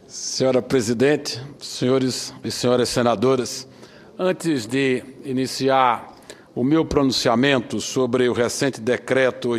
Senhora presidente, senhores e senhoras senadoras, antes de iniciar o meu pronunciamento sobre o recente decreto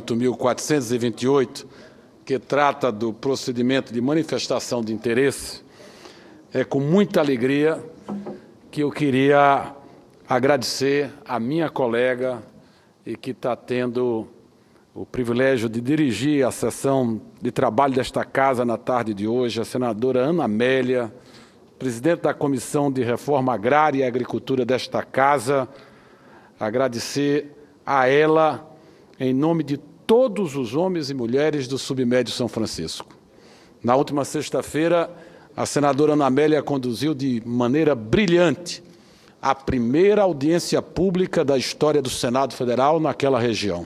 8.428, que trata do procedimento de manifestação de interesse, é com muita alegria que eu queria agradecer a minha colega e que está tendo o privilégio de dirigir a sessão de trabalho desta Casa na tarde de hoje, a senadora Ana Amélia, presidente da Comissão de Reforma Agrária e Agricultura desta Casa, agradecer a ela em nome de todos os homens e mulheres do Submédio São Francisco. Na última sexta-feira, a senadora Ana Amélia conduziu de maneira brilhante a primeira audiência pública da história do Senado Federal naquela região.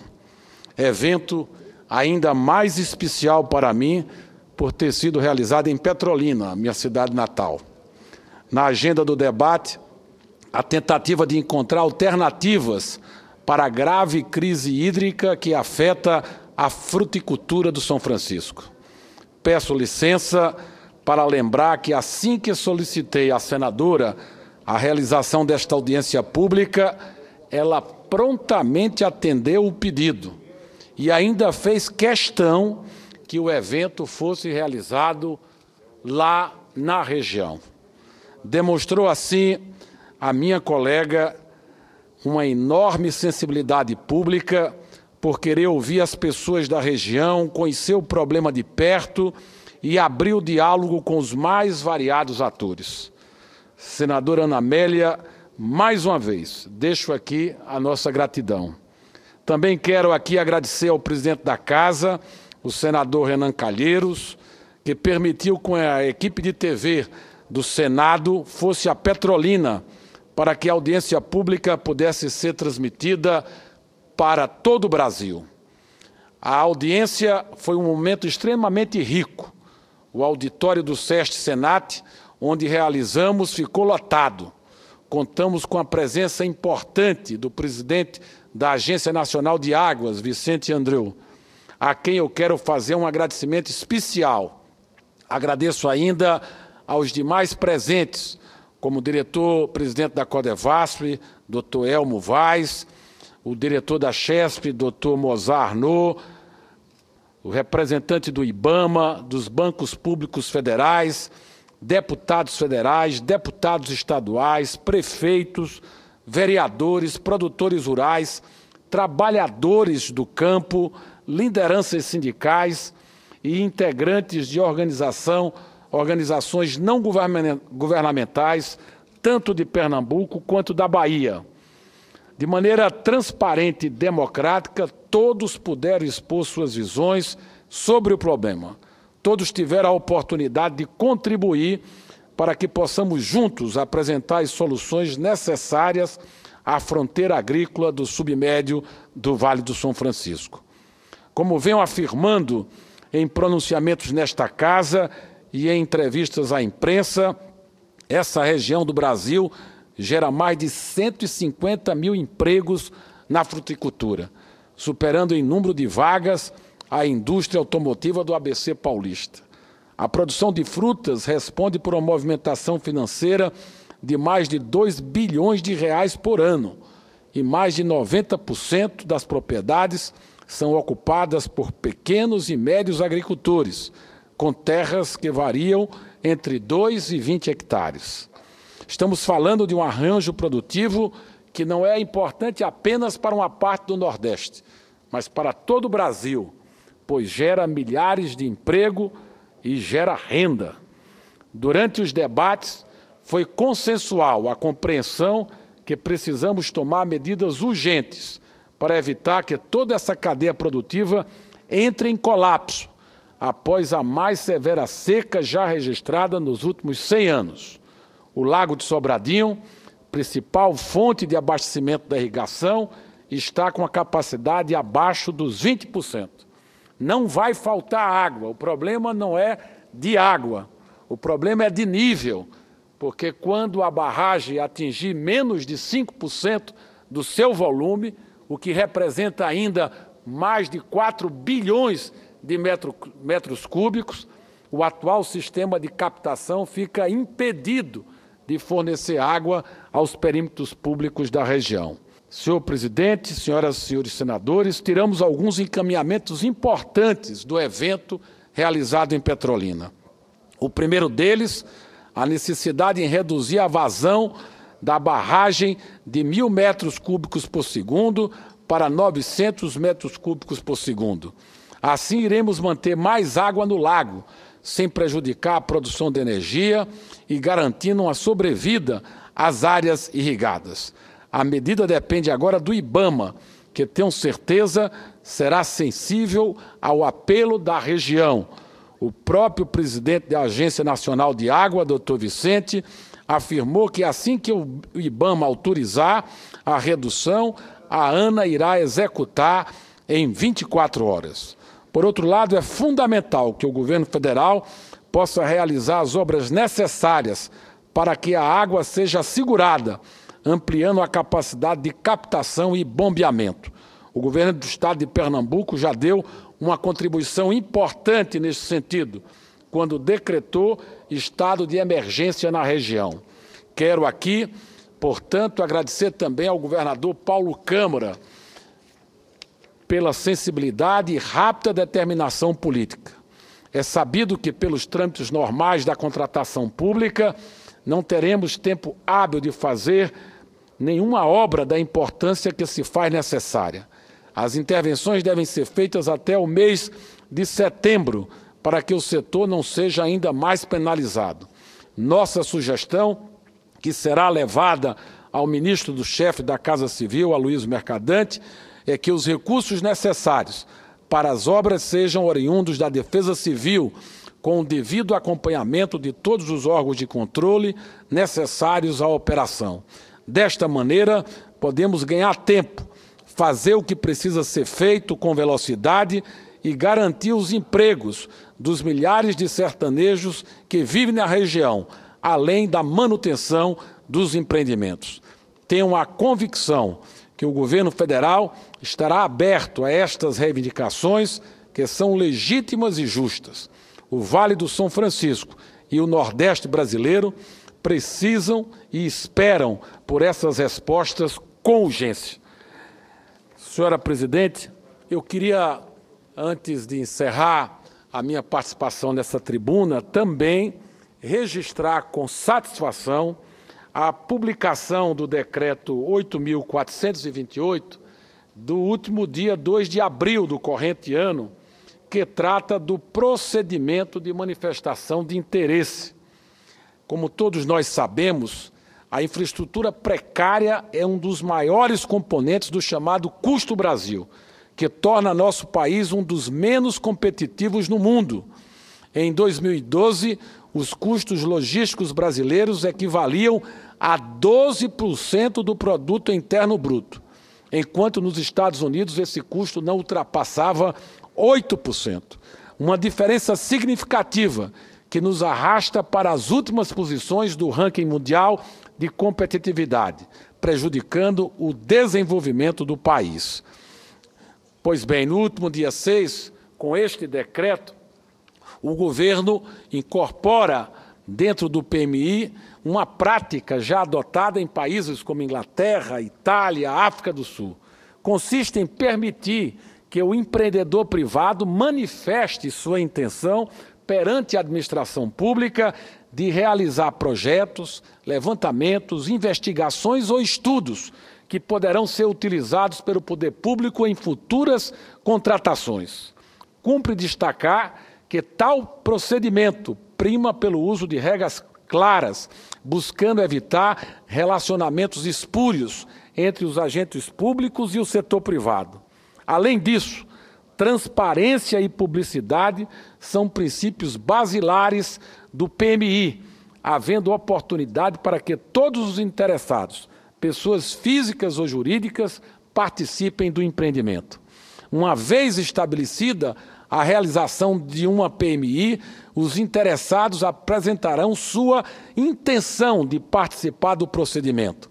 Evento ainda mais especial para mim por ter sido realizado em Petrolina, minha cidade natal. Na agenda do debate, a tentativa de encontrar alternativas para a grave crise hídrica que afeta a fruticultura do São Francisco. Peço licença para lembrar que assim que solicitei à senadora a realização desta audiência pública, ela prontamente atendeu o pedido e ainda fez questão que o evento fosse realizado lá na região. Demonstrou assim a minha colega uma enorme sensibilidade pública por querer ouvir as pessoas da região, conhecer o problema de perto e abrir o diálogo com os mais variados atores. Senadora Ana Amélia, mais uma vez, deixo aqui a nossa gratidão. Também quero aqui agradecer ao presidente da Casa, o senador Renan Calheiros, que permitiu que a equipe de TV do Senado fosse a Petrolina para que a audiência pública pudesse ser transmitida para todo o Brasil. A audiência foi um momento extremamente rico. O auditório do SESC Senat, onde realizamos, ficou lotado. Contamos com a presença importante do presidente da Agência Nacional de Águas, Vicente Andreu, a quem eu quero fazer um agradecimento especial. Agradeço ainda aos demais presentes, como o diretor-presidente da Codevasf, Dr. Elmo Vaz, o diretor da Chesp, Dr. Mozart Arnaud, o representante do IBAMA, dos bancos públicos federais, deputados federais, deputados estaduais, prefeitos, vereadores, produtores rurais, trabalhadores do campo, lideranças sindicais e integrantes de organizações não governamentais, tanto de Pernambuco quanto da Bahia. De maneira transparente e democrática, todos puderam expor suas visões sobre o problema. Todos tiveram a oportunidade de contribuir para que possamos juntos apresentar as soluções necessárias à fronteira agrícola do submédio do Vale do São Francisco. Como venho afirmando em pronunciamentos nesta Casa e em entrevistas à imprensa, essa região do Brasil gera mais de 150 mil empregos na fruticultura, superando em número de vagas a indústria automotiva do ABC paulista. A produção de frutas responde por uma movimentação financeira de mais de 2 bilhões de reais por ano e mais de 90% das propriedades são ocupadas por pequenos e médios agricultores, com terras que variam entre 2 e 20 hectares. Estamos falando de um arranjo produtivo que não é importante apenas para uma parte do Nordeste, mas para todo o Brasil, pois gera milhares de empregos e gera renda. Durante os debates, foi consensual a compreensão que precisamos tomar medidas urgentes para evitar que toda essa cadeia produtiva entre em colapso após a mais severa seca já registrada nos últimos 100 anos. O Lago de Sobradinho, principal fonte de abastecimento da irrigação, está com a capacidade abaixo dos 20%. Não vai faltar água, o problema não é de água, o problema é de nível, porque quando a barragem atingir menos de 5% do seu volume, o que representa ainda mais de 4 bilhões de metros cúbicos, o atual sistema de captação fica impedido de fornecer água aos perímetros públicos da região. Senhor presidente, senhoras e senhores senadores, tiramos alguns encaminhamentos importantes do evento realizado em Petrolina. O primeiro deles, a necessidade em reduzir a vazão da barragem de 1.000 metros cúbicos por segundo para 900 metros cúbicos por segundo. Assim, iremos manter mais água no lago, sem prejudicar a produção de energia e garantindo uma sobrevida às áreas irrigadas. A medida depende agora do IBAMA, que tenho certeza será sensível ao apelo da região. O próprio presidente da Agência Nacional de Água, doutor Vicente, afirmou que assim que o IBAMA autorizar a redução, a ANA irá executar em 24 horas. Por outro lado, é fundamental que o governo federal possa realizar as obras necessárias para que a água seja assegurada, ampliando a capacidade de captação e bombeamento. O governo do estado de Pernambuco já deu uma contribuição importante nesse sentido, quando decretou estado de emergência na região. Quero aqui, portanto, agradecer também ao governador Paulo Câmara pela sensibilidade e rápida determinação política. É sabido que, pelos trâmites normais da contratação pública, não teremos tempo hábil de fazer nenhuma obra da importância que se faz necessária. As intervenções devem ser feitas até o mês de setembro, para que o setor não seja ainda mais penalizado. Nossa sugestão, que será levada ao ministro do chefe da Casa Civil, Aloysio Mercadante, é que os recursos necessários para as obras sejam oriundos da Defesa Civil, com o devido acompanhamento de todos os órgãos de controle necessários à operação. Desta maneira, podemos ganhar tempo, fazer o que precisa ser feito com velocidade e garantir os empregos dos milhares de sertanejos que vivem na região, além da manutenção dos empreendimentos. Tenho a convicção que o governo federal estará aberto a estas reivindicações, que são legítimas e justas. O Vale do São Francisco e o Nordeste brasileiro precisam e esperam por essas respostas com urgência. Senhora presidente, eu queria, antes de encerrar a minha participação nessa tribuna, também registrar com satisfação a publicação do decreto 8.428 do último dia 2 de abril do corrente ano, que trata do procedimento de manifestação de interesse. Como todos nós sabemos, a infraestrutura precária é um dos maiores componentes do chamado custo Brasil, que torna nosso país um dos menos competitivos no mundo. Em 2012, os custos logísticos brasileiros equivaliam a 12% do produto interno bruto, enquanto nos Estados Unidos esse custo não ultrapassava 8%. Uma diferença significativa que nos arrasta para as últimas posições do ranking mundial de competitividade, prejudicando o desenvolvimento do país. Pois bem, no último dia 6, com este decreto, o governo incorpora dentro do PMI uma prática já adotada em países como Inglaterra, Itália, África do Sul. Consiste em permitir que o empreendedor privado manifeste sua intenção perante a administração pública de realizar projetos, levantamentos, investigações ou estudos que poderão ser utilizados pelo poder público em futuras contratações. Cumpre destacar que tal procedimento prima pelo uso de regras claras, buscando evitar relacionamentos espúrios entre os agentes públicos e o setor privado. Além disso, transparência e publicidade são princípios basilares do PMI, havendo oportunidade para que todos os interessados, pessoas físicas ou jurídicas, participem do empreendimento. Uma vez estabelecida a realização de uma PMI, os interessados apresentarão sua intenção de participar do procedimento.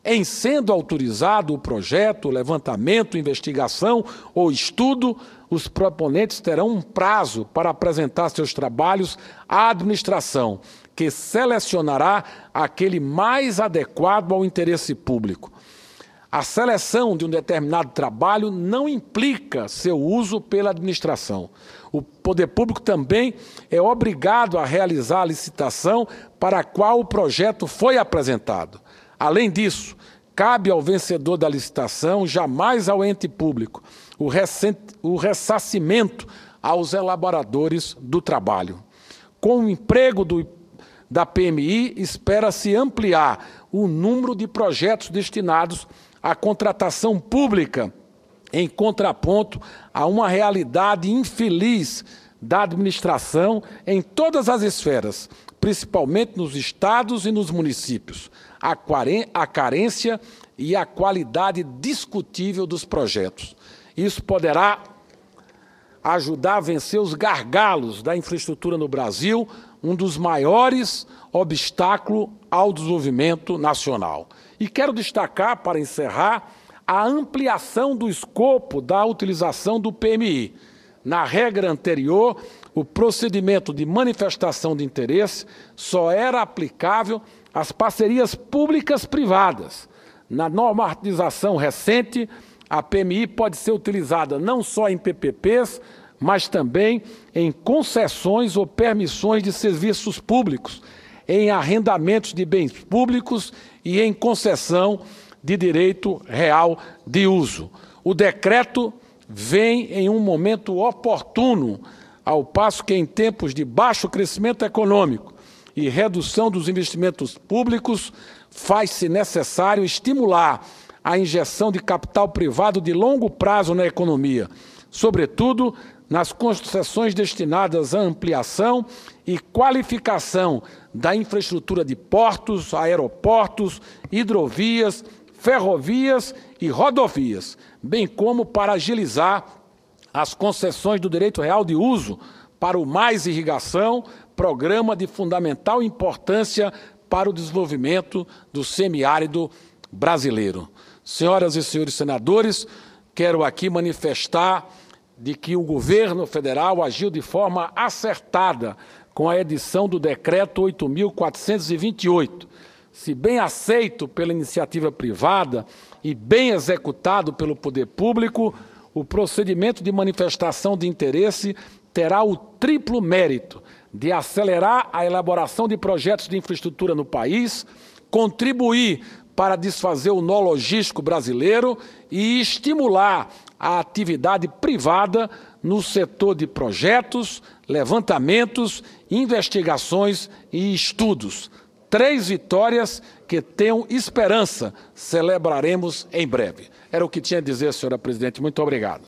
Em sendo autorizado o projeto, levantamento, investigação ou estudo, os proponentes terão um prazo para apresentar seus trabalhos à administração, que selecionará aquele mais adequado ao interesse público. A seleção de um determinado trabalho não implica seu uso pela administração. O poder público também é obrigado a realizar a licitação para a qual o projeto foi apresentado. Além disso, cabe ao vencedor da licitação, jamais ao ente público, o ressarcimento aos elaboradores do trabalho. Com o emprego da PMI, espera-se ampliar o número de projetos destinados à contratação pública, em contraponto a uma realidade infeliz da administração em todas as esferas, principalmente nos estados e nos municípios, a carência e a qualidade discutível dos projetos. Isso poderá ajudar a vencer os gargalos da infraestrutura no Brasil, um dos maiores obstáculos ao desenvolvimento nacional. E quero destacar, para encerrar, a ampliação do escopo da utilização do PMI. Na regra anterior, o procedimento de manifestação de interesse só era aplicável às parcerias públicas-privadas. Na normatização recente, a PMI pode ser utilizada não só em PPPs, mas também em concessões ou permissões de serviços públicos, em arrendamentos de bens públicos e em concessão de direito real de uso. O decreto vem em um momento oportuno, ao passo que em tempos de baixo crescimento econômico e redução dos investimentos públicos, faz-se necessário estimular a injeção de capital privado de longo prazo na economia, sobretudo nas concessões destinadas à ampliação e qualificação da infraestrutura de portos, aeroportos, hidrovias, ferrovias e rodovias, bem como para agilizar as concessões do direito real de uso para o Mais Irrigação, programa de fundamental importância para o desenvolvimento do semiárido brasileiro. Senhoras e senhores senadores, quero aqui manifestar de que o governo federal agiu de forma acertada com a edição do Decreto 8.428. Se bem aceito pela iniciativa privada e bem executado pelo poder público, o procedimento de manifestação de interesse terá o triplo mérito de acelerar a elaboração de projetos de infraestrutura no país, contribuir para desfazer o nó logístico brasileiro e estimular a atividade privada no setor de projetos, levantamentos, investigações e estudos. 3 vitórias que tenham esperança, celebraremos em breve. Era o que tinha a dizer, senhora presidente. Muito obrigado.